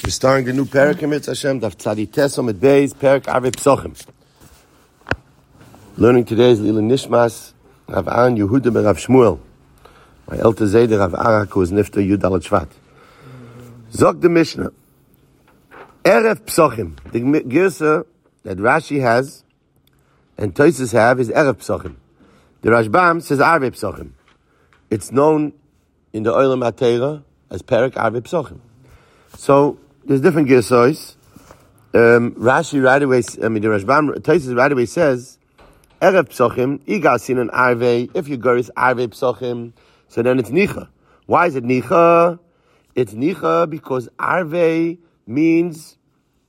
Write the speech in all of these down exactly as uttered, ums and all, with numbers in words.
We're starting the new Perek in Mitzvah Hashem, Daf Tzadi Tesom at Beis, Perek Arvei Psochim. Learning today is Lila Nishmas, Rav Aaron Yehuda ben Rav Shmuel. My Elter Zayder, Rav Arak, who is Nifta Yud Alat Shvat. Zog the Mishnah. Erev Psochim. The Girsa that Rashi has, and Tosfos have, is Erev Psochim. The Rashbam says Arvei Psochim. It's known in the Olam HaTeira as Perek Arvei Psochim. So, there's different Girsos. Um, Rashi right away, I mean, the Rashbam, Tosfos right away says, Erev Psochim, Igal Sinan Arvei, if you go is Arvei Psochim, so then it's Nicha. Why is it Nicha? It's Nicha because Arvei means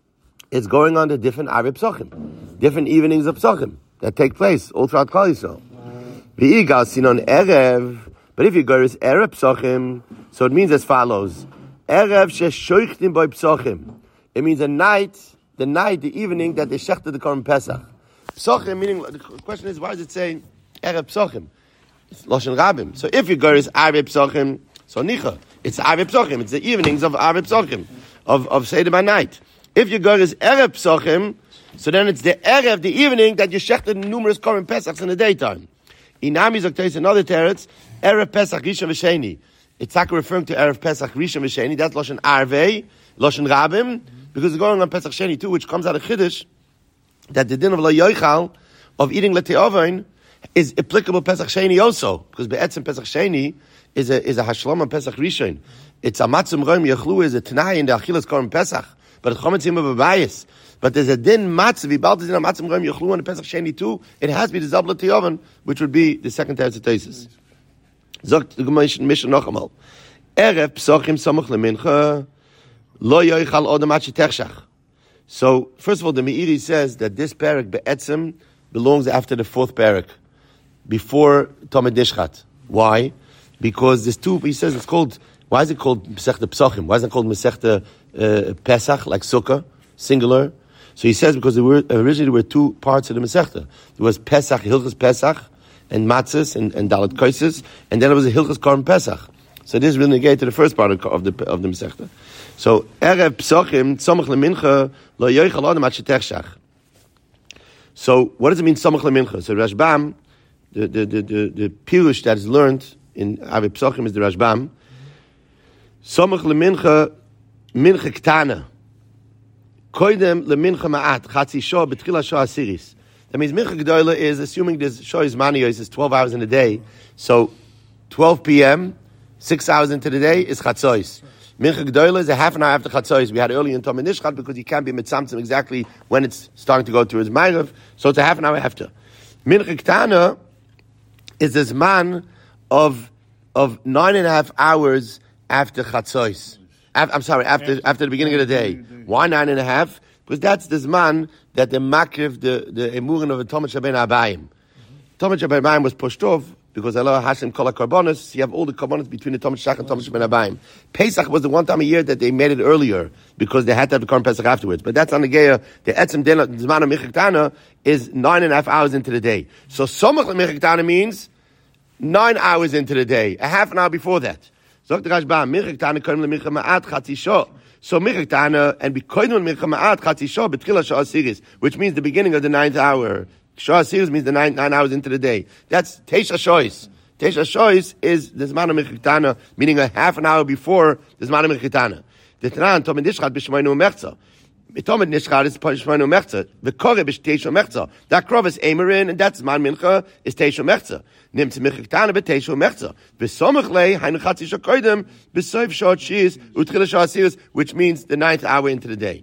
it's going on to different Arvei Psochim, different evenings of Psochim that take place all throughout Klal Yisrael. The Igal Sinan Erev, but if you go is Erev Psochim, so it means as follows. Erev sheshoichtim by Psochim. It means a night, the night, the evening that they shechted the Korban Pesach. Psochim, meaning, the question is, why is it saying Erev Psochim? It's Loshen Rabim. So if you go is Arvei Psochim, so Nicha. It's Arvei Psochim. It's the evenings of Arvei Psochim, of, of Seder by night. If you go is Erev Psochim, so then it's the Erev, the evening, that you shechted numerous Korban Pesachs in the daytime. Inami Zokteis, another teretz, Erev Pesach Rishon V'Sheni. It's not referring to Erev Pesach Rishon V'Sheni. That's Loshen Arvei, Loshen Rabim, because it's going on Pesach Sheni too, which comes out of Chiddush, that the din of Lo Yoichal, of eating L'Te'ovain, is applicable Pesach Sheni also, because Be'etzim Pesach Sheni is a is a Hashlam on Pesach Rishon. It's a Matzim Roim Yechlu, is a Tanai in the Achilas Korban Pesach, but it's Chometzim of a bias. But there's a din Matzav, Vibal Din Matzim Roim Yechlu on the Pesach Sheni too. It has to be the Zab L'Te'ovain, which would be the second Teretz Tesis. Zogt the Gemara Mishnah noch einmal. Erev Psochim Samach LeMincha Lo Yoichal Odam Ad Shetechshach. So, first of all, the Meiri says that this parak Be'etzim belongs after the fourth parak, before Tamid Nishchat. Why? Because there's two, he says it's called, why is it called Masechta Psochim? Why is it called Masechta uh, Pesach, like Sukkah, singular? So he says because there were, originally there were two parts of the Masechta. There was Pesach, Hilchas Pesach, and matzahs and, and dalet koises, and then it was a hilchas korban pesach. So this really negated to the first part of, of the of the mesechta. So erev psochim tzomach lemincha lo yoichal adam ad shetechshach. So what does it mean tzomach lemincha? So Rashbam, the the the the, the pirush that is learned in Arvei Psochim is the Rashbam. Tzomach lemincha mincha ktana koidem lemincha ma'at chatzi shah betchila shah asiris. That means Mincha Gedola is assuming this Shoy's Maniyos is twelve hours in a day. So twelve p.m., six hours into the day is Chatzois. Mincha Gedola is a half an hour after Chatzois. We had earlier in Tamid Nishchat because you can't be mitzamtzim exactly when it's starting to go towards Ma'ariv. So it's a half an hour after. Mincha Ktana is this man of of nine and a half hours after Chatzois. I'm sorry, after after the beginning of the day. Why nine and a half? Because that's this man that the makriv, the, the emurin of the Tomach Shabbein Abayim. Tomach Shabbein Abayim was pushed off because Allah Hashem kol ha-karbonos, you have all the karbonos between the Tomach Shach and Tomach Shabbein Abayim. Pesach was the one time a year that they made it earlier because they had to have the Korban Pesach afterwards. But that's on the Geya, the Etzem Den, the Zman of Mincha Ktana is nine and a half hours into the day. So Somach Mincha Ktana means nine hours into the day, a half an hour before that. Zok the Rashbam, Mincha Ktana koim le Mincha Ma'at Chatzi Shah. So Mincha Ktana and Bikoidon Mincha Ma'at Chatzi Shah B'tchila Shah Asiris, which means the beginning of the ninth hour. Shah Asiris means the nine, nine hours into the day. That's Teisha Shois. Teisha Shois is the Zman of Mincha Ktana, meaning a half an hour before the Zman of Mincha Ktana. The Tanan Tomid Nishchat B'Shemainu Mechza. Tomid Nishchat is B'Shemainu Mechza. The Koreb is Teisha Mechza. That Krov is Eimerin, and that's Zman Mincha is Teisha Mechza. Nimt Mincha Ktana b'Teisha Mechza. V'Somach Lei Hainu Chatzi Shah Koidem B'Soif Shah Shis U'Tchila Shah Asiris, which means the ninth hour into the day.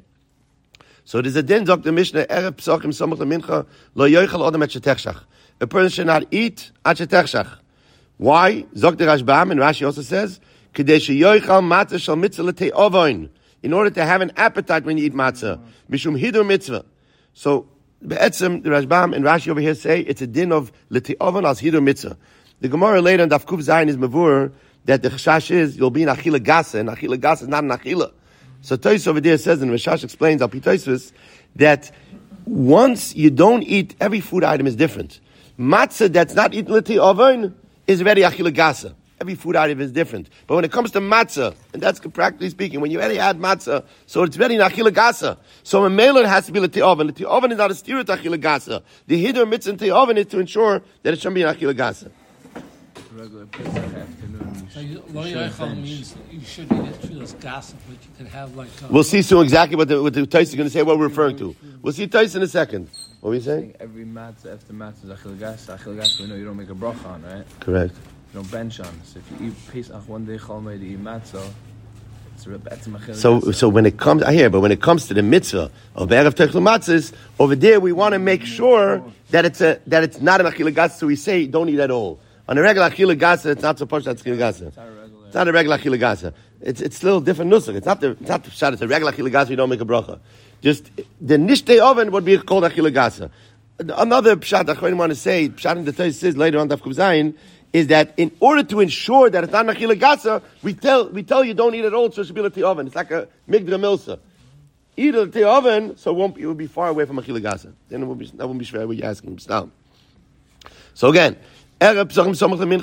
So there's a din, Doctor Mishnah, Erev Psochim Somach LeMincha Lo Yoichal Odam ad Shetechshach. A person should not eat ad Shetechshach. Why? Zok the Rashbam, and Rashi also says, Kedei sheyoichal matzah shel mitzvah l'te'ovoin. In order to have an appetite when you eat matzah. Mishum hidur mitzvah. So, Be'etzim, the Rashbam and Rashi over here say, it's a din of l'te'ovoin as hidur mitzvah. The Gemara later in Daf Kuf Zayin is mavur, that the chashash is, you'll be in achila gasa, and achila gasa is not an achila. So Tosfos over there says, and Rashash explains, Al Pi Tosfos, that once you don't eat, every food item is different. Matzah that's not eaten l'te'ovoin is already achila gasa. every food item is different. But when it comes to matzah, and that's practically speaking, when you already add matzah, so it's very nachila gasa. So a mailer has to be l'ti oven. L'ti oven is not a steer to achila gasa. The hidur mitzvah in ti oven is to ensure that it shouldn't be an achila gasa. Regular Pesach afternoon. So you, lo yochal means you should eat it through this gossip, but you could have like. Uh, We'll see soon exactly what the what the Tais is going to say. What we're referring to. We'll see Tais in a second. What were you saying? Every matzah after matzah is achil gas. Achil gas, we know you don't make a bracha on, right? Correct. You don't bench on. So if you eat Pesach one day, Chalmei to eat matzah, it's a betzim achil So gas. so when it comes, I hear, but when it comes to the mitzvah of erev techel matzahs, over there we want to make sure that it's a that it's not an achila gasa. So we say don't eat at all. On a regular achila gasa, it's not so posh that's achila gasa. It's not a regular. It's not a regular achila gasa. It's it's a little different nusach. It's not the it's not the shot. It's a regular achila gasa. You don't make a bracha. Just the nishtei oven would be called achila gasa. Another pshat I want to say, pshat in the Torah says later on Daf Kuf Zayin, is that in order to ensure that it's not an achila gasa, we tell we tell you don't eat at all. So it should be l'ti oven. It's like a migdra milsa. Eat a l'ti oven, so it won't be, it will be far away from achila gasa. Then it will be that won't be shver what you're asking. So again. You're not allowed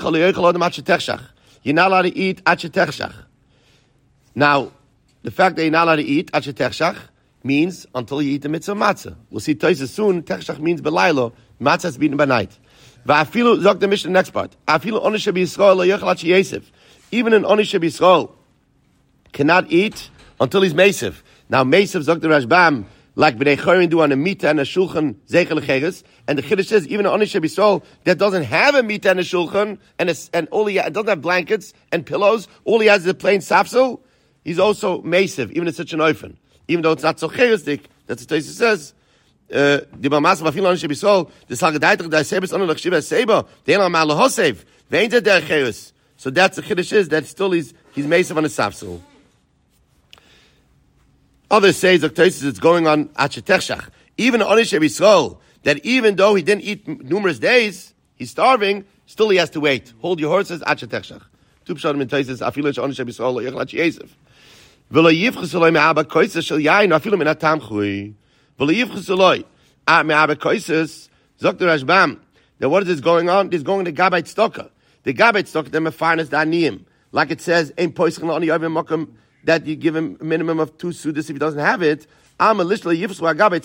to eat at shetechshach. Now, the fact that you're not allowed to eat at shetechshach means until you eat the mitzvah matzah. We'll see Tosis soon. Techshach means belaylo. Matzah is beaten by night. Va'afilu, zok the Mishnah, next part. Afilu onishe b'Yisrael lo yochel at sheyesef. Even an onishe b'Yisrael cannot eat until he's meisiv. Now, meisiv, zok the Rashbam, like B'nai Chorin do on a mita and a shulchan zeichel lecheres, and the Chiddush says even an Onish B'Yisrael that doesn't have a mita and a shulchan and a, and all he doesn't have blankets and pillows, all he has is a plain safsel, he's also meisiv, even in such an oifen. Even though it's not so cherestic, that's what Tosfos says. The B'Masam Afil Onish B'Yisrael the Salgadaytach the Asebes Onu Lachshiva Seba they don't have Malahosev they ain't there cheres. So that's the Chiddush is that still he's he's meisiv on a safsel. Others say Tosfos it's going on at shetechshach. Even Onish B'Yisrael, that even though he didn't eat numerous days, he's starving, still he has to wait. Hold your horses at shetechshach. Tu pshatim in Tosfos afilu Onish B'Yisrael lo yochel at sheyesef. V'lo yivchus eloi me'aba koises shel yayin afilu min hatam chui. V'lo yivchus eloi me'aba koises zok the Rashbam. Now what is this going on? This is going to Gabait Stoka. The Gabait Stoka them are finest daniyim. Like it says, ein poischin lo ani yovim mokum that you give him a minimum of two sudas if he doesn't have it. The Gabait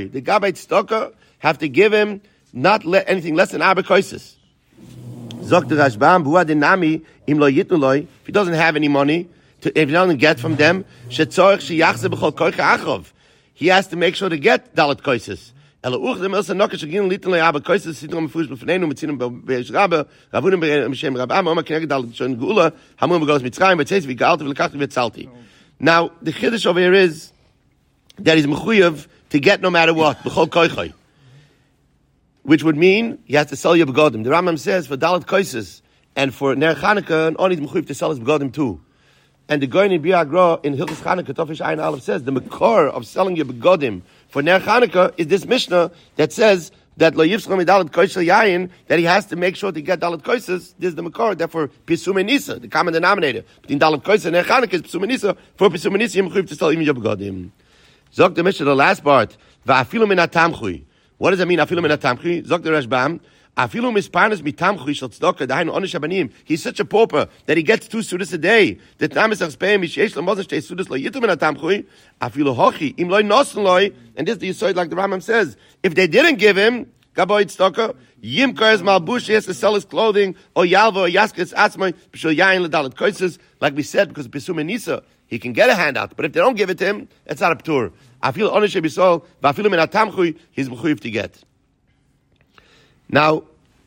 Stoka have to give him not le- anything less than Arba Koises. Zok the Rashbam, Bua Dinami, Im Lo Yitnu Loi, if he doesn't have any money, to, if he doesn't get from them, Shetzorich Sheyachze B'chol Koicha Achov. He has to make sure to get Dalet Koises. Ela Uchdem Elsa Nokesh Agin Litnu Loi Arba Koises, Sidrom Mefush B'Fneinu, Metzinim B'Eish Rabbe, Ravunim B'Shem Rabam, Oma Keneged Dalet Shon Geula, Hamum B'Golos Mitzrayim, B'Tzeis V'Galti V'Lekachti V'Tzalti. Now, the Chiddush over here is that he's mechuyev to get no matter what, b'chol koichai. Which would mean he has to sell your begodim. The Rambam says for Dalet Koises and for Ner Chanukah, and only mechuyev to sell his begodim too. And the Goyin in Biagra in Hilchos Chanukah, Tofish Ayin Aleph says the makor of selling your begodim for Ner Chanukah is this Mishnah that says that lo yivscham Dalet Koises Yayin, that he has to make sure to get Dalet Koises. This is the makor. Therefore, Pisum Nisa, the common denominator between Dalet Koises and Ner Chanukah is Pisum Nisa. For Pisum Nisa, you're mechuyev to sell even your begodim. Zok the Mishnah, the last part. Va'afilu min hatamchui. What does that mean? Afilu min hatamchui. Zok the Rashbam. Afilu misparnas mitamchui shel tzedakah. Dahainu onish habanim. He's such a pauper that he gets two sudas a day. The tamis achspeim mishesh lemozn shtei sudas lo yitu min hatamchui. Afilu hochi im loy nosen loy. And this the Yisod like the Rambam says. If they didn't give him gaboy tzedakah, yim kores malbush, he has to sell his clothing or yalva or yaskes atzmai b'shul yayin ledalet koises. Like we said, because Pesum Nisa, he can get a handout, but if they don't give it to him, it's not a p'tur. I feel onish b'Yisrael, v'afilu min hatamchui, he's mechuyev to get. Now,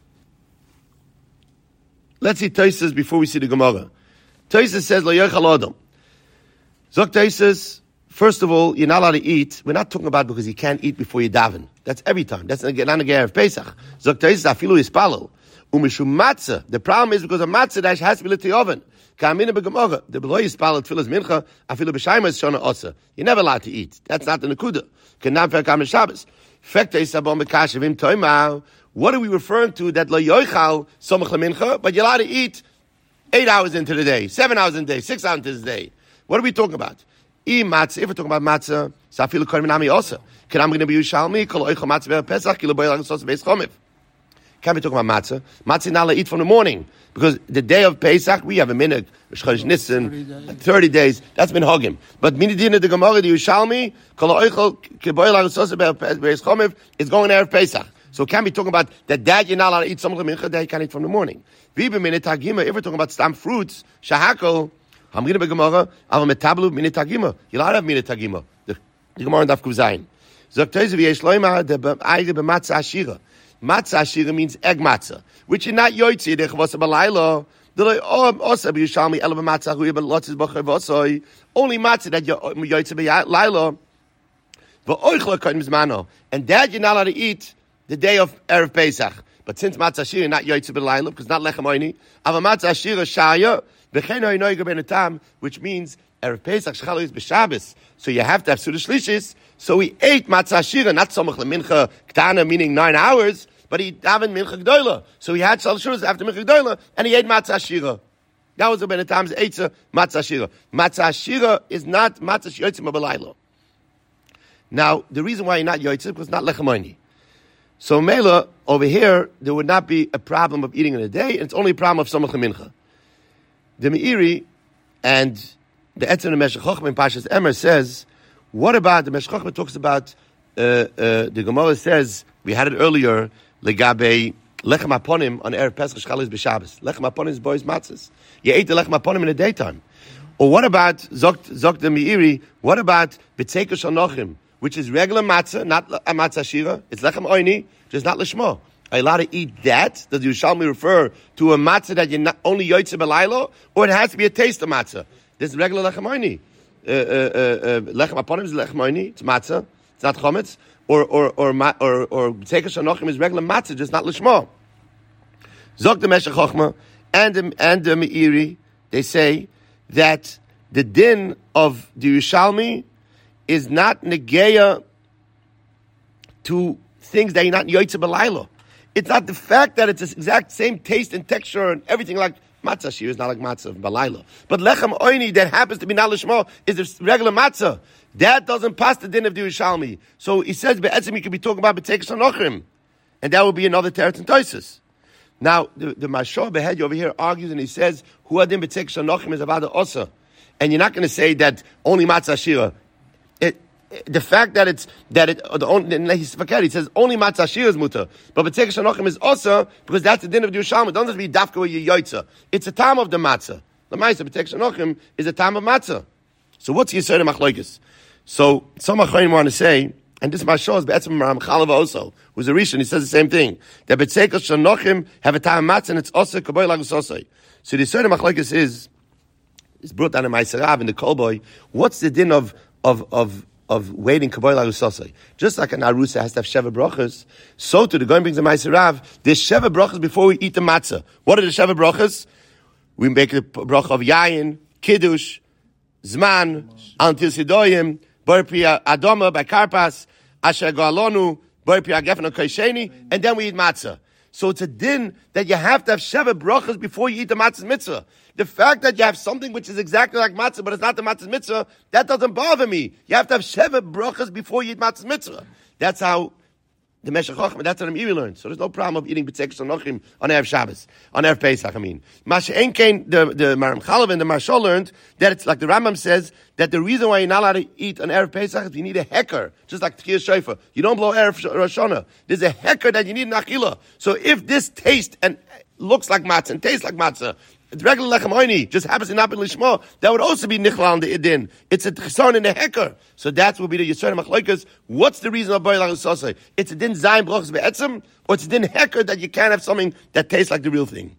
let's see Tosfos before we see the Gemara. Tosfos says lo yochel adam. Zok Tosfos, first of all, you're not allowed to eat. We're not talking about because you can't eat before you daven. That's every time. That's not a ger of Pesach. Zok Tosfos afilu yispalel. Umishum matzah. The problem is because a matzah that has to be lit to oven. Kamina begemara. The below yispalel tfilas mincha. Afilu b'shayma is shona osa. You're never allowed to eat. That's not the nekuda. Kenam fer kam Shabbos. Fekta isabon bekashevim toimau. What are we referring to? That lo yochal somach lemincha, but you're allowed to eat eight hours into the day, seven hours in the day, six hours into the day. What are we talking about? I matzah. If we're talking about matzah, safilu korim nami osa. Kenam gonna be Yerushalmi kol oichal matzah pesach kilo boyel sos beis chomiv. Can't be talking about matzah. Matzah not allowed to eat from the morning. Because the day of Pesach, we have a minute, Chodesh Nisan, thirty days. That's been hogim. But minidina the Gemara, the Yerushalmi, kol ha'oichel k'boil ha'rusos be'ez chomev, it's going there of Pesach. So can't be talking about that that you're not allowed to eat some of the mincha that you can't eat from the morning. Vibe minit hagima, if we're talking about stam fruits, shahakol, hamgina be'gemara, aval metablu minit hagima. You're allowed to have minit hagima. The Gemara in Daf Kuf Zayin. Zok teizu v'yesh loima de be'ayre be'matzah ashira. Matzah ashira means egg matzah, which is not yoytzi de chavasa b'laylo. Only matzah that you're yoytzi b'laylo. V'oichla kodim zmano, and that you're not allowed to eat the day of Erev Pesach. But since matzah ashira not yoytzi b'laylo, because not lechem oini, ava matzah ashira shaya v'chein hoinoiga ben etam, which means Erev Pesach shechalo is b'Shabbos, so you have to have Suda Shlishis. So he ate matzah ashira, not somach lemincha ktana, meaning nine hours, but he davened mincha gdoila. So he had shalosh shuras after mincha gdoila, and he ate matzah ashira. That was the Ben Etam's eitzah matzah ashira. Matzah ashira is not matzah yotzim b'laylo. Now, the reason why you're not yotzim because it's not lechem oini. So Mela, over here, there would not be a problem of eating in a day, and it's only a problem of somach lemincha. The Meiri and the Etzem Meshech Chochmah in Pashas Emer says, what about, the Meshech Chochmah talks about, uh, uh, the Gemara says, we had it earlier, legabe lechem aponim on Erev Pesach Shchalis b'Shabbos. Lechem aponim is boys matzahs. You ate the lechem aponim in the daytime. Or what about, Zokt the Meiri, what about b'tzeika shanochim, which is regular matzah, not a matzah shira, it's lechem oini, just not lishmo. Are you allowed to eat that? Does Yerushalmi refer to a matzah that you're not only yoytze b'laylo, or it has to be a taste of matzah? This is regular lechem oini. Uh, uh, uh, lechem aponim is lechem oini, it's matzah, it's not chometz, or or or or or B'tzeika Shanochim is regular matzah, just not lishmo. Zok the Meshech Chochmah and the, and the Meiri, they say that the din of the Yerushalmi is not negeya to things that you're not yoytze b'laylo. It's not the fact that it's the exact same taste and texture and everything like matzah shir is not like matzah b'laylo. But lechem oini that happens to be not lishmo is a regular matzah. That doesn't pass the din of the Yerushalmi. So he says be'etzim you could be talking about b'tzeika shanochim, and that would be another teretz and toises. Now the the Mashor Behedi over here argues and he says hu adin b'tzeika shanochim is about the osa, and you're not going to say that only matzah shira. It, the fact that it's that it the only he says only matzah shira is mutar, but b'tzeika shanochim is osa because that's the din of the Yerushalmi. It doesn't have to be dafka or yoytza. It's a time of the matzah. The ma'aser b'tzeika shanochim is a time of matzah. So what's Yisrael Machlokes? So some Achronim want to say, and this Mashal is Be'etzim Ramchalav also, who's a Rishon, he says the same thing, that B'tzeika Shanochim have a time of matzah and it's also Kaboy Lagus Osoi. So the Yisrael Machlokes is, is brought down in Ma'aser Rav in the Kolboy, what's the din of, of, of, of waiting Kaboy Lagus Osoi? Just like an Arusa has to have Sheva Brachas, so to the Goyim brings the Ma'aser Rav, there's Sheva Brachas before we eat the matzah. What are the Sheva Brachas? We make the bracha of Yayin, Kiddush, Zman, Antil Sidoyim, Borpia Adoma by Karpas, Asher Goalonu, Borpia Gefno Kaisheni, and then we eat matzah. So it's a din that you have to have Sheva brachas before you eat the matzah's mitzvah. The fact that you have something which is exactly like matzah, but it's not the matzah's mitzvah, that doesn't bother me. You have to have Sheva brachas before you eat matzah's mitzvah. That's how the Meshech Chochmah, that's what I'm Meiri learned. So there's no problem of eating b'tzeika shanochim on Erev Shabbos, on Erev Pesach, I mean. Masha Enkein, the, the Maram Chalav and the Mashal learned that it's like the Rambam says, that the reason why you're not allowed to eat on Erev Pesach is you need a hecker, just like Tkiyah Shofar. You don't blow Erev Rosh Hashanah. There's a hecker that you need in Achila. So if this tastes and looks like matzah and tastes like matzah, it's regular lechem oini, just happens to not be lishmo, that would also be nichlal on the idin. It's a tchson in the hecker. So that will be the Yisrael Machlokes. What's the reason of boy lang sosai? It's a din zayin brachos be'etzim, or it's a din hecker that you can't have something that tastes like the real thing.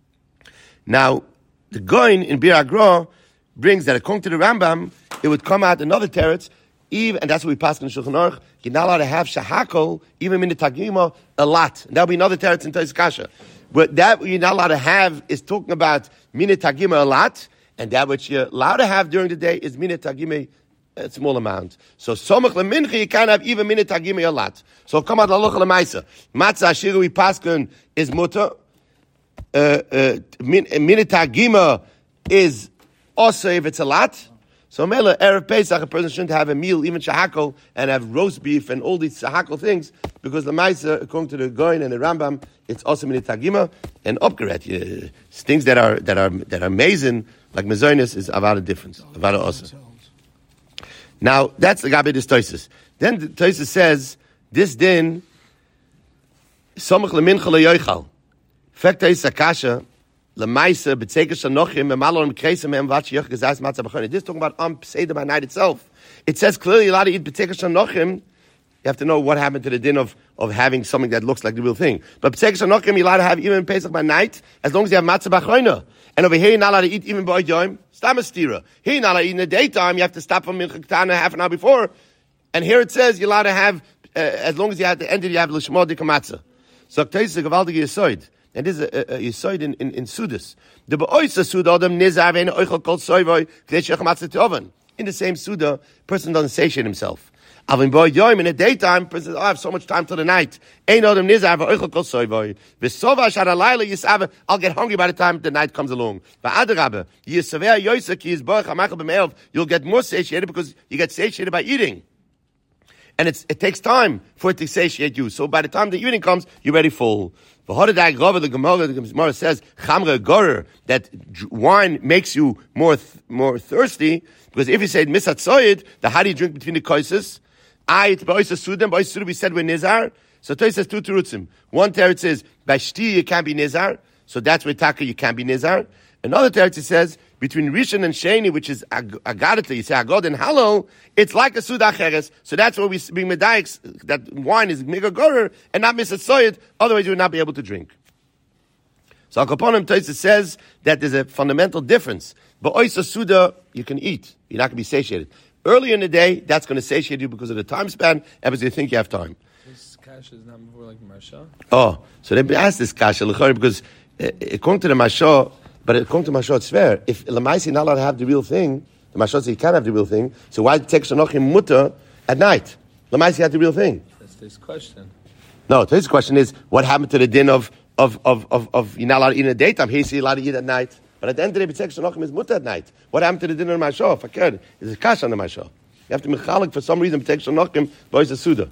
Now, the Goin in Bir Agra brings that according to the Rambam, it would come out another teretz, even, and that's what we pass in Shulchan Aruch, you're not allowed to have shahakol, even in the tagima, a lot. And that'll be another teretz in Tais Kasha. But that you're not allowed to have is talking about minit tagima a lot, and that which you're allowed to have during the day is minit tagima a small amount. So somach lemincha you can't have even minit tagima a lot. So come out laloch lemaisa. Matzah shiru we paskin is mutter. Uh, uh, minit tagima is also if it's a lot. So Mela, Erev Pesach, a person shouldn't have a meal, even shahakol, and have roast beef and all these shahakol things, because the Maisa, according to the Goin and the Rambam, it's also min tagima and upgrade. Uh, things that are that are that are amazing, like mezonis, is avada difference. Avada also. Now that's the Gabi des Toises. Then the Toises says this din samach lemincha leyochal. Fekta is akasha. Lemaisa b'tzekesh anochim emalon kreisem em vatch yoch gezais matzah b'chon. This is talking about on Seder by night itself. It says clearly you're allowed to eat b'tzekesh anochim. You have to know what happened to the din of, of having something that looks like the real thing. But b'tzekesh anochim you're allowed to have even Pesach by night as long as you have matzah b'chon. And over here you're not allowed to eat even by yom. Stam stira. Here you're not allowed to eat in the daytime. You have to stop from mincha ketana half an hour before. And here it says you're allowed to have uh, as long as you have the end of you have l'shmo dika matzah. So Tosis gewaltige yisoid. And this is a, a, a yisoid in, in, in Sudas. The be'oisa Suda adam nizar ve'en oichel kol soivoy k'dei shech matzah tovan. In the same Suda, person doesn't satiate himself. Avin boy yoim in the daytime, person says, oh, I have so much time till the night. Ein adam nizar ve'oichel kol soivoy. V'sova shad alayla yisave, I'll get hungry by the time the night comes along. V'adrabbe, yisaveh yoisa ki yizboich hamachal b'me'elv, you'll get more satiated because you get satiated by eating. And it's, it takes time for it to satiate you. So by the time the evening comes, you're already full. The Gemara, the Gemara says, Chamre Gorer, that wine makes you more th- more thirsty, because if you say Misat Soyed, the how do you drink between the koises? I, Ba'oisa Sudan, Ba'oisa Sudan, we said we're Nizar. So Toy says two terutzim. One teretz says, by Shti you can't be Nizar, so that's where Taka you can't be Nizar. Another teretz says, between Rishon and Sheni, which is Ag- Agadata, you say Agod and Halal, it's like a Suda Cheres. So that's where we bring Medayks, that wine is Mega Gorer and not Misat Soyed, otherwise you would not be able to drink. So Al-Kaponim Toysa says that there's a fundamental difference. But Oysa Suda, you can eat. You're not going to be satiated. Early in the day, that's going to satiate you because of the time span, and because you think you have time. This kasha is not before like Marsha? Oh, so they asked this kasha, because uh, according to the Marsha, but according to Mashot, it's fair. If Lamaisi not allowed to have the real thing, the Mashot says he can't have the real thing, so why take Shanochim Mutter at night? Lamaisi had the real thing. That's this question. No, today's question is, what happened to the din of, of, of, of, of you're not allowed to eat in the daytime? Here you're allowed to eat at night. But at the end of the day, Shanochim is Mutter at night. What happened to the din of Mashot? Fakir, there's a kash on the Mashot. You have to mechalik for some reason, B'tek Shanochim, Bois the Suda.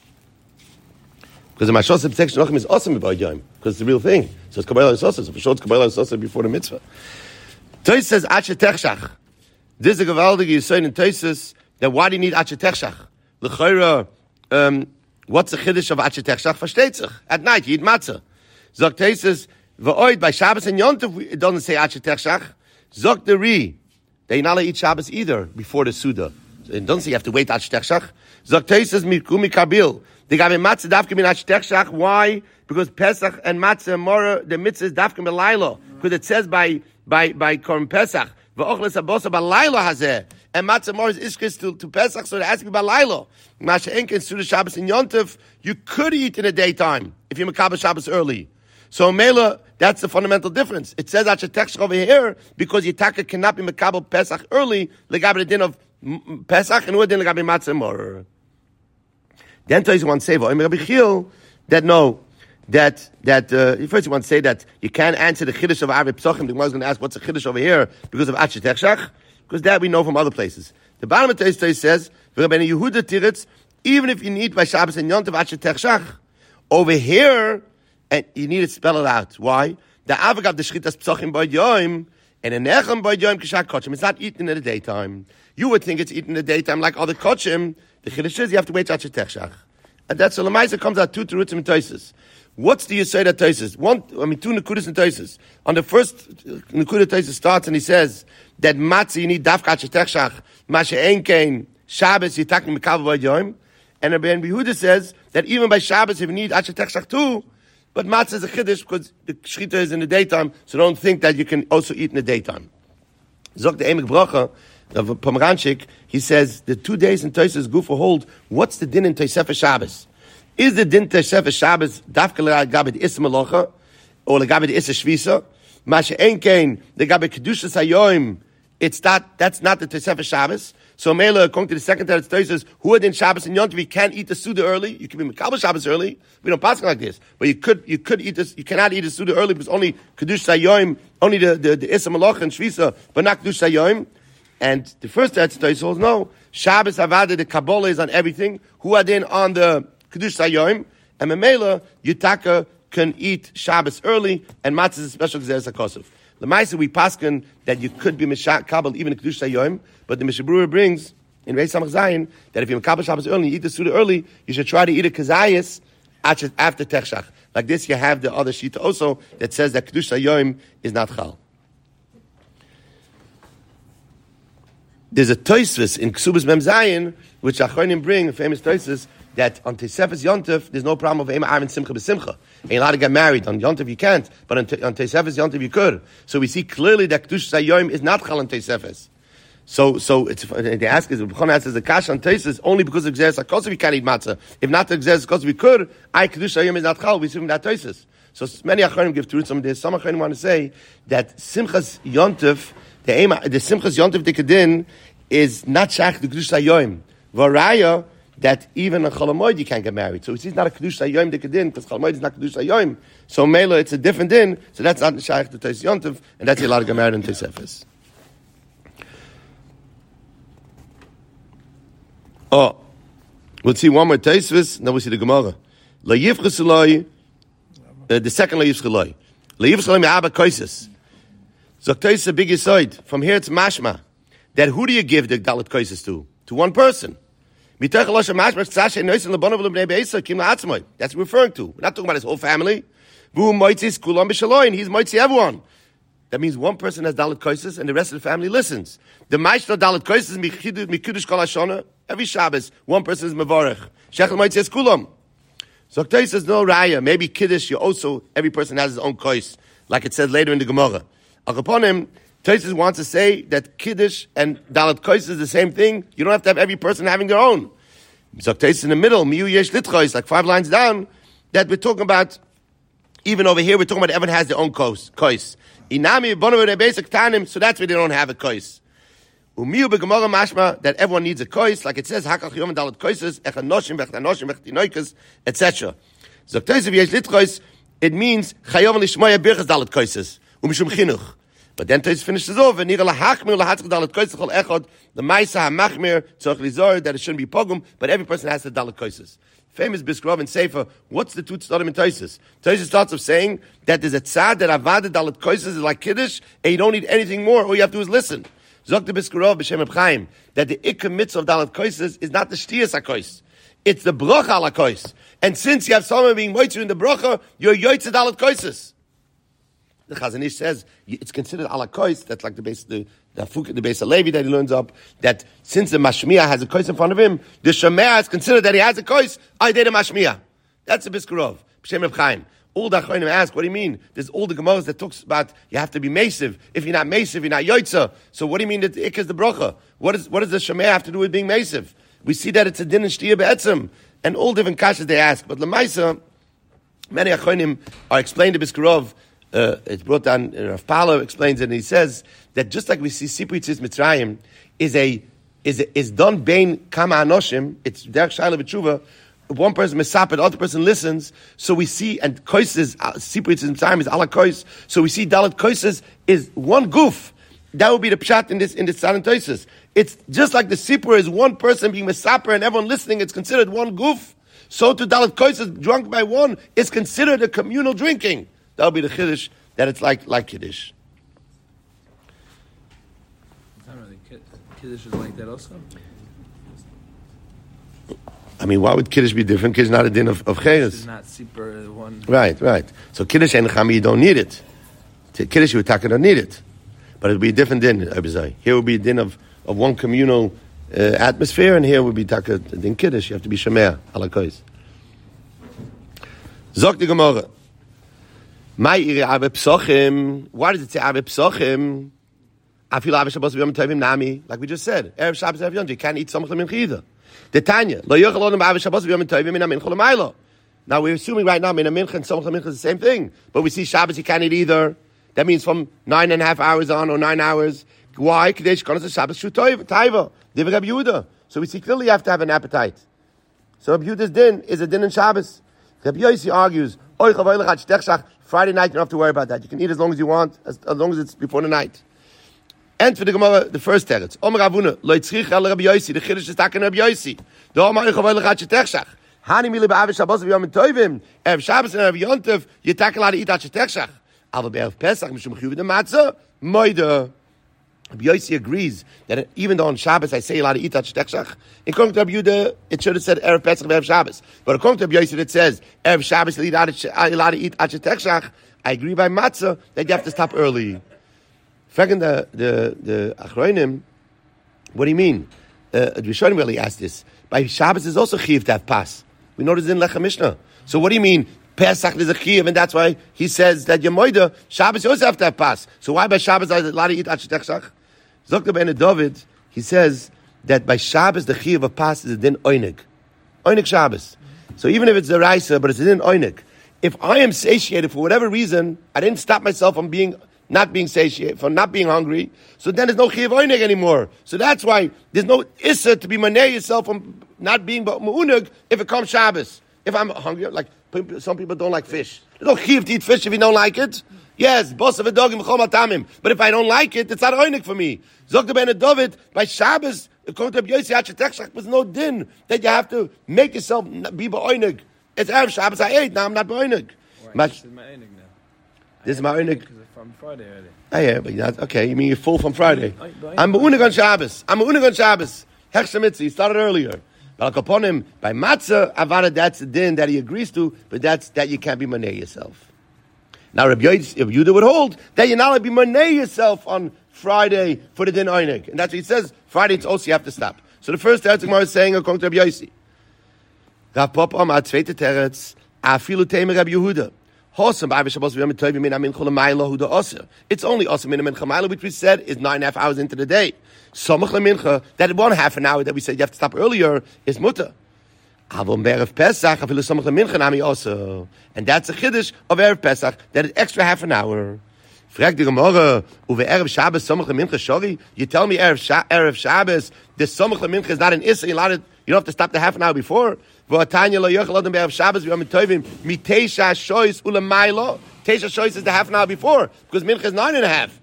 Because the Mashot said B'tek Shanochim is awesome about Yom, because it's the real thing. So it's Kabbalah Sosa. So for sure it's Kabbalah Sosa before the mitzvah. Toys says Ache Techshach. This is a gewaldige Yisrael in Toyses that why do you need Ache Techshach? L'chayra, um, what's the chiddush of Ache Techshach? Versteht sich. At night, you eat matzah. Zog Toyses, v'oid, by Shabbos and Yontov, it doesn't say Ache Techshach. Zog the Ri, they not eat Shabbos either before the Suda. It doesn't say you have to wait Ache Techshach. Zog Toyses, Mikumi Kabil. They got a matzah dafkim in Ache Techshach. Why? Because Pesach and Matzah and Mora, the mitzvah is dafkim b'laylo. Because it says by by by Korban Pesach, v'ochles abosa b'laylo hazeh, and Matzah Mora is iskris to, to Pesach, so it has to be b'laylo. Masha enken Suda Shabbos and Yontov, you could eat in the daytime if you makabel Shabbos early. So Mela, that's the fundamental difference. It says Ache Techshach over here because Yitaka cannot be makabel Pesach early, legabe the din of Pesach and who din legabe Matzah and Mora. Then tells you one say, that no. That that uh, first you want to say that you can't answer the chiddush of Arvei Psochim. The Gemara is going to ask what's the chiddush over here because of Ache Techshach, because that we know from other places. The bottom of the Teis says, "V'Rabbeinu Yehuda Tiritz, even if you need by Shabbos and Yontiv Ache Techshach, over here, and you need to spell it out. Why? The Avagav the Shchitas Psochim by Yom and a Nechem by Yom Kishak Kochim. It's not eaten in the daytime. You would think it's eaten in the daytime like other Kochim. The chiddush is you have to wait Ache Techshach, and that's so Lamaisa comes out two terutzim and Toises. What's the Yisayda Toises? One, I mean, two Nekudas and Toises. On the first Nekuda Toises starts and he says that matzah you need dafka Ache Techshach, mashe enkein Shabbos yitakim mekabel by Yom, and Rabbi Yehuda says that even by Shabbos if you need Ache Techshach too, but matzah is a chiddush because the shchita is in the daytime, so don't think that you can also eat in the daytime. Zog the Emek Bracha of Pomeranchik, he says the two days in Toises Gufa hold. What's the din in Tosefes Shabbos? Is the din Tosefes Shabbos dafka legabed is malocha or legabed is shvisa? Mashe enkein legabed kedushas hayoim. It's not. That's not the Tosefes Shabbos. So Mela, according to the second teretz, Toises who are in Shabbos and Yontiv, you can't eat the Suda early. You can be Mekabel Shabbos early. We don't pass it like this, but you could. You could eat this. You cannot eat the Suda early because only kedushas hayoim, only the the, the is malocha and shvisa, but not kedushas hayoim. And the first Eretz Tois holds no. Shabbos Avada, the Kabbalah is on everything. Who are then on the Kedush Sayoim. And Memela, Yutaka can eat Shabbos early, and Matzah is a special Gezeres HaKosov. The Maisa, we paskin that you could be Mishak Kabbalah even in Kedush Sayoim, but the Mishabura brings in Reis Samach Zayin that if you Kabbalah Shabbos early, you eat the Suda early, you should try to eat a Kazayas after Techshach. Like this, you have the other Shita also that says that Kedush Sayoim is not Chal. There's a Tosfos in Ksubas Mem Zayin, which Achronim bring, a famous Tosfos, that on Tesefes Yontef, there's no problem of Ema Arvin Simcha B'Simcha. Ain't allowed to get married. On Yontef you can't, but on, on Tesefes Yontef you could. So we see clearly that Kedush Sayoim is not Chal on Tesefes. So, so it's, they ask us, B'chon asks, the Kash on Tesefes only because of Gezeres HaKosov we can't eat matzah. If not the Gezeres HaKosov we could, I Kedush Sayoim is not Chal, we see from that Tesefes. So many Achronim give through some of this. Some Achronim want to say that Simchas Yontef, the Ema, the Simchas Yontef Dikadin is not Shach the Kedush Sayoim. Varaya, that even a Cholamoid you can't get married. So it's not a Kedush Sayoim Dikadin, because Cholamoid is not Kedush Sayoim. So Mela, it's a different din, so that's not Shach the Tes Yontef, and that's allowed to get married in Tesefes. Oh, we'll see one more Tesefes, then we'll see the Gemara. La Yivchus Eloi, the second La Yivchus Eloi. La Yivchus Eloi me'aba koises. So Tesefes a big aside. From here it's mashma. That who do you give the Dalit koises to? To one person. That's what we're referring to. We're not talking about his whole family. He's moitzi everyone. That means one person has Dalit koises and the rest of the family listens. The Maishta Dalit koises mikudush kol hashana. Every Shabbos, one person is mevarech. Shechel moitzi es kulam. So Ktoi says no raya. Maybe kiddush. You also every person has his own kois, like it says later in the Gemara. Upon him, Tosfos wants to say that kiddush and Dalit kois is the same thing. You don't have to have every person having their own. So Tosfos in the middle, miu yesh litchois, like five lines down, that we're talking about. Even over here, we're talking about everyone has their own kois. Inami bonav basic tanim, so that's why they don't have a kois. Umiu begemara mashma that everyone needs a kois, like it says hakach yom Dalit koises echanoshim vechanoshim vechatinoikas, et cetera. So Tosfos yesh litchois, it means chayom lishmoya birchas Dalit koises umishum chinuch. But then Tosfos finishes off, and nira lahachmir lahatzich Dalit koises chol echad the ma'isa hamachmir tzorch lizor that it shouldn't be pogum, but every person has the Dalit koises. Famous Biskrov and Sefer. What's the two tzadim in Tosfos? Tosfos starts off saying that there's a tzad that avada Dalit koises is like kiddush, and you don't need anything more. All you have to do is listen. Zok the Biskrov b'shem Reb Chaim that the ikka mitzvah of Dalit koises is not the shtiyas hakois. It's the bracha ala kois. And since you have someone being moitzer in the bracha, you're yoytze Dalit koises. The Chazon Ish says it's considered ala kois. That's like the base, the the, the base of Levi that he learns up. That since the mashmiya has a kois in front of him, the shomea is considered that he has a kois. I did a mashmiya. That's a Biskarov. B'shem Reb Chaim. All the Achronim ask, what do you mean? There's all the Gemaras that talks about you have to be mesiv. If you're not mesiv, you're not yoytza. So what do you mean that the ik is the bracha? What is what does the shomea have to do with being mesiv? We see that it's a din and shtiyah be'etzim, and all different kashas they ask. But lemaisa, many Achronim are explained to Biskarov. Uh, it's brought down, uh, Rav Palo explains it, and he says that just like we see Sipri Tzis Mitzrayim is a is a, is done bein kama anoshim, it's derech shayla b'tshuva, one person misapet, the other person listens, so we see, and koises, Sipri Tzis Mitzrayim is ala kois, so we see Dalit koises is one goof. That would be the pshat in this in this Tzad and Tosfos. It's just like the Sipur is one person being misaper and everyone listening, it's considered one goof. So to Dalit koises drunk by one is considered a communal drinking. That'll be the Kiddush, that it's like like Kiddush. It's not really Kiddush is like that also? I mean, why would Kiddush be different? Kiddush is not a din of, of Cheres. It's not super one. Right, right. So Kiddush and Chami, you don't need it. To Kiddush, you would don't need it. But it would be a different din, Abizai. Here would be a din of, of one communal uh, atmosphere, and here would be taka din Kiddush. You have to be Shemea, ala kois. Zok the Gemara. My iri ave psochim. Why does it say ave psochim? I feel ave Shabbos v'yom tovim nami. Like we just said, erev Shabbos erev Yom. You can't eat samach lemincha either. The Tanya lo yochel odom ave Shabbos v'yom tovim min amincha l'maylo. Now we're assuming right now min amincha and samach lemincha is the same thing, but we see Shabbos you can't eat either. That means from nine and a half hours on or nine hours. Why? Kadesh konas Shabbos shu taiva. Divrei Rabbi Yehuda. So we see clearly you have to have an appetite. So Rabbi Yehuda's din is a din in Shabbos. Rabbi Yossi argues, Friday night, you don't have to worry about that. You can eat as long as you want, as, as long as it's before the night. And for the Gemara, the first teretz. Omer Avuna, lo yitzchich el Rabbi Yossi, the Chiddush is taken Rabbi Yossi. The Omer Yichavoi lechat shetechshach. Hani mili ba'av Shabbos v'yom tovim. Erev Shabbos and Erev Yontov, you take a lot of eat at shetechshach. Aber be'erev Pesach, mishum chiyuv the matzah, moida. Rabbi Yossi agrees that even though on Shabbos I say a lot of eat at shetechshach, according to Rabbi Yehuda, it should have said Erev Pesach v'erev Shabbos. But according to Rabbi Yossi, it says Erev Shabbos a lot of eat at shetechshach. I agree by matzah that you have to stop early. Second, the the the Achronim, what do you mean? Uh, the Rishonim really asked this. By Shabbos is also chiyuv to have pas. We noticed in Lechem Mishnah. So what do you mean? Pesach is a chiyuv, and that's why he says that Yemoida Shabbos you also have to have pas. So why by Shabbos I allowed to eat achetechshach? Zokta ben David, he says that by Shabbos the chiyuv of pas is a din oinig, oinig Shabbos. So even if it's a raisa, but it's a din oinig. If I am satiated for whatever reason, I didn't stop myself from being. Not being satiated, from not being hungry, so then there's no chiyuv oineg anymore. So that's why there's no issa to be maneh yourself from not being mu'uneg if it comes Shabbos. If I'm hungry, like some people don't like fish. There's no chiyuv to eat fish if you don't like it. Yes, boss of a dog in but if I don't like it, it's not oineg for me. Zok ben David by Shabbos, according to Rabbi Yossi Achetechshach, there's no din that you have to make yourself be ba'oineg. It's Erev Shabbos I ate, now I'm not ba'oineg. This is my oineg now. This is my oineg. From Friday already. Oh, yeah, but not, okay, you mean you're full from Friday. I'm ba'unig on Shabbos. I'm ba'unig on Shabbos. Hech Shemitzi, he started earlier. But upon him, by Matzah, Avada, that's the din that he agrees to, but that's that you can't be maneh yourself. Now, Rabbi Yehuda would hold that you're not allowed to be maneh yourself on Friday for the din oinig. And that's what he says. Friday, it's also you have to stop. So the first teretz Gemara is saying, according to Rabbi Yossi, Rav Papa, my zweite teretz, afilu temer Rabbi Yehuda. It's only awesome in a mincha, which we said is nine and a half hours into the day. Samach lemincha, that one half an hour that we said you have to stop earlier is mutter. And that's a chiddush of Erev Pesach, that is extra half an hour. You tell me Erev Shabbos, the Samach lemincha is not an issa, you don't have to stop the half an hour before. Teisha shoys is the half an hour before, because mincha is nine and a half.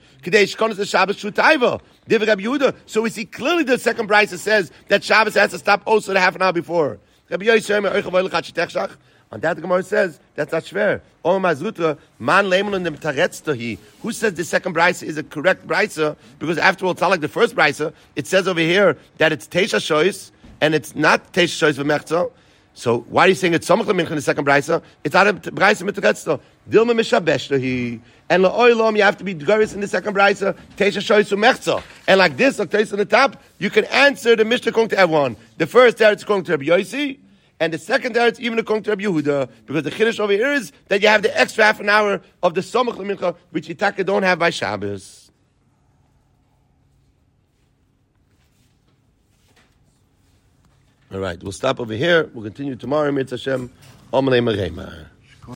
So we see clearly the second brisa says that Shabbos has to stop also the half an hour before. On that the Gemara says that's not fair. Who says the second brisa is a correct brisa? Because after all, it's not like the first brisa. It says over here that it's Teisha shoys and it's not Teisha shoys v'mechza. So why are you saying it's Samach lemincha in the second brisa? It's not a brisa mitretzto. Dilma mishabeshtahi. And la'olam you have to be goris in the second brisa. Teisha shoys v'mechza. And like this, like on the top, you can answer the Mishnah according to everyone. The first there it's according to Rabbi Yossi, and the second there it's even according to Rabbi Yehuda, because the chiddush over here is that you have the extra half an hour of the Samach lemincha, which Yitaka don't have by Shabbos. All right, we'll stop over here. We'll continue tomorrow. Mitzvah Hashem. Amalei Merema.